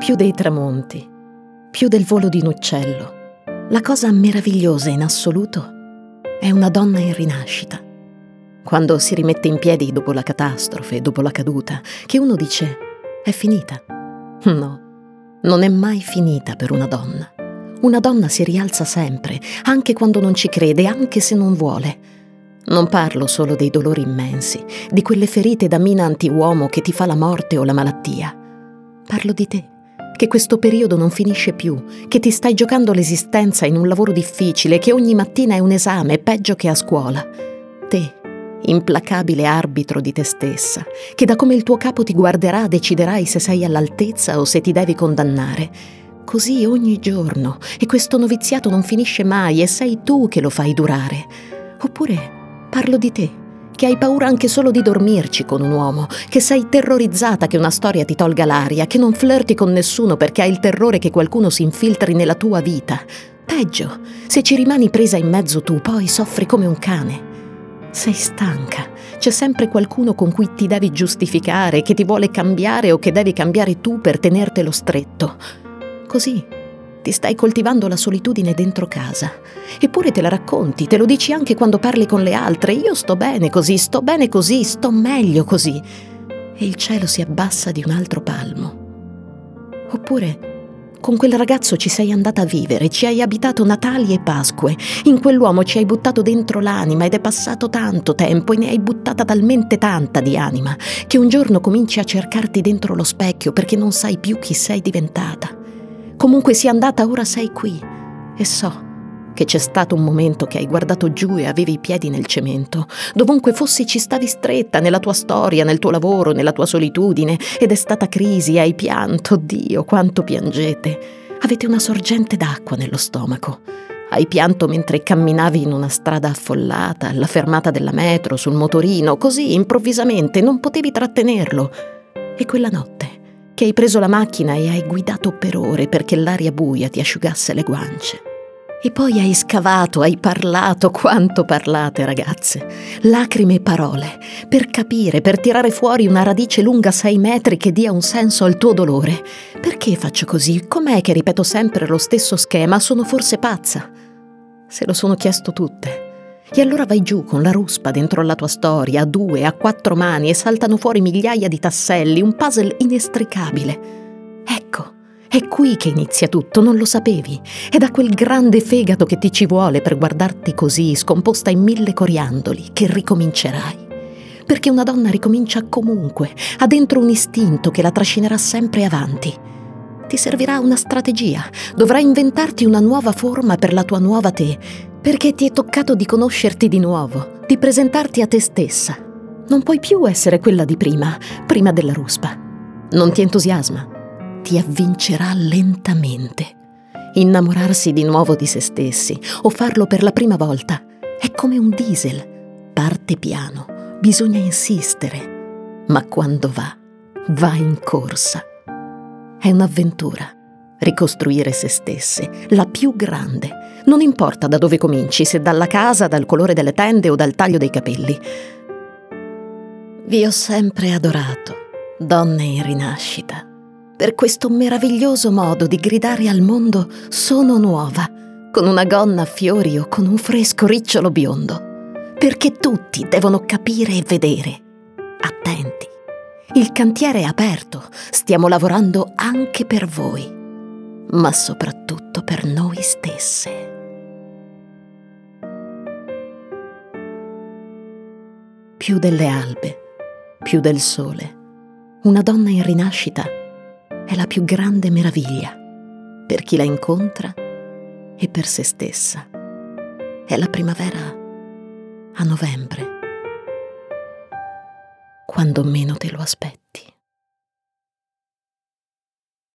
più dei tramonti, più del volo di un uccello. La cosa meravigliosa in assoluto è una donna in rinascita. Quando si rimette in piedi dopo la catastrofe, dopo la caduta, che uno dice: è finita. No, non è mai finita per una donna. Una donna si rialza sempre, anche quando non ci crede, anche se non vuole. Non parlo solo dei dolori immensi, di quelle ferite da mina antiuomo che ti fa la morte o la malattia. Parlo di te, che questo periodo non finisce più, che ti stai giocando l'esistenza in un lavoro difficile, che ogni mattina è un esame, peggio che a scuola. Te, implacabile arbitro di te stessa, che da come il tuo capo ti guarderà deciderai se sei all'altezza o se ti devi condannare. Così ogni giorno, e questo noviziato non finisce mai e sei tu che lo fai durare. Oppure parlo di te, che hai paura anche solo di dormirci con un uomo, che sei terrorizzata che una storia ti tolga l'aria, che non flirti con nessuno perché hai il terrore che qualcuno si infiltri nella tua vita. Peggio, se ci rimani presa in mezzo tu, poi soffri come un cane. Sei stanca, c'è sempre qualcuno con cui ti devi giustificare, che ti vuole cambiare o che devi cambiare tu per tenertelo stretto. Così ti stai coltivando la solitudine dentro casa. Eppure te la racconti, te lo dici anche quando parli con le altre. Io sto bene così, sto meglio così. E il cielo si abbassa di un altro palmo. Oppure con quel ragazzo ci sei andata a vivere, ci hai abitato Natali e Pasque, in quell'uomo ci hai buttato dentro l'anima ed è passato tanto tempo e ne hai buttata talmente tanta di anima che un giorno cominci a cercarti dentro lo specchio perché non sai più chi sei diventata. Comunque sia andata, ora sei qui e so che c'è stato un momento che hai guardato giù e avevi i piedi nel cemento. Dovunque fossi ci stavi stretta, nella tua storia, nel tuo lavoro, nella tua solitudine, ed è stata crisi, hai pianto, Dio, quanto piangete. Avete una sorgente d'acqua nello stomaco. Hai pianto mentre camminavi in una strada affollata, alla fermata della metro, sul motorino, così improvvisamente non potevi trattenerlo. E quella notte che hai preso la macchina e hai guidato per ore perché l'aria buia ti asciugasse le guance. E poi hai scavato, hai parlato, quanto parlate ragazze, lacrime e parole, per capire, per tirare fuori una radice lunga 6 metri che dia un senso al tuo dolore. Perché faccio così? Com'è che ripeto sempre lo stesso schema? Sono forse pazza? Se lo sono chiesto tutte. E allora vai giù con la ruspa dentro la tua storia, a 2, a 4 mani e saltano fuori migliaia di tasselli, un puzzle inestricabile. Ecco. È qui che inizia tutto, non lo sapevi? È da quel grande fegato che ti ci vuole per guardarti così, scomposta in 1000 coriandoli, che ricomincerai. Perché una donna ricomincia comunque, ha dentro un istinto che la trascinerà sempre avanti. Ti servirà una strategia, dovrai inventarti una nuova forma per la tua nuova te, perché ti è toccato di conoscerti di nuovo, di presentarti a te stessa. Non puoi più essere quella di prima della ruspa. Non ti entusiasma? Ti avvincerà lentamente. Innamorarsi di nuovo di se stessi o farlo per la prima volta è come un diesel. Parte piano, bisogna insistere, ma quando va in corsa. È un'avventura. Ricostruire se stesse, la più grande. Non importa da dove cominci, se dalla casa, dal colore delle tende o dal taglio dei capelli. Vi ho sempre adorato, donne in rinascita, per questo meraviglioso modo di gridare al mondo sono nuova, con una gonna a fiori o con un fresco ricciolo biondo, perché tutti devono capire e vedere. Attenti, il cantiere è aperto, stiamo lavorando anche per voi, ma soprattutto per noi stesse. Più delle albe, più del sole, una donna in rinascita è la più grande meraviglia per chi la incontra e per se stessa. È la primavera a novembre, quando meno te lo aspetti.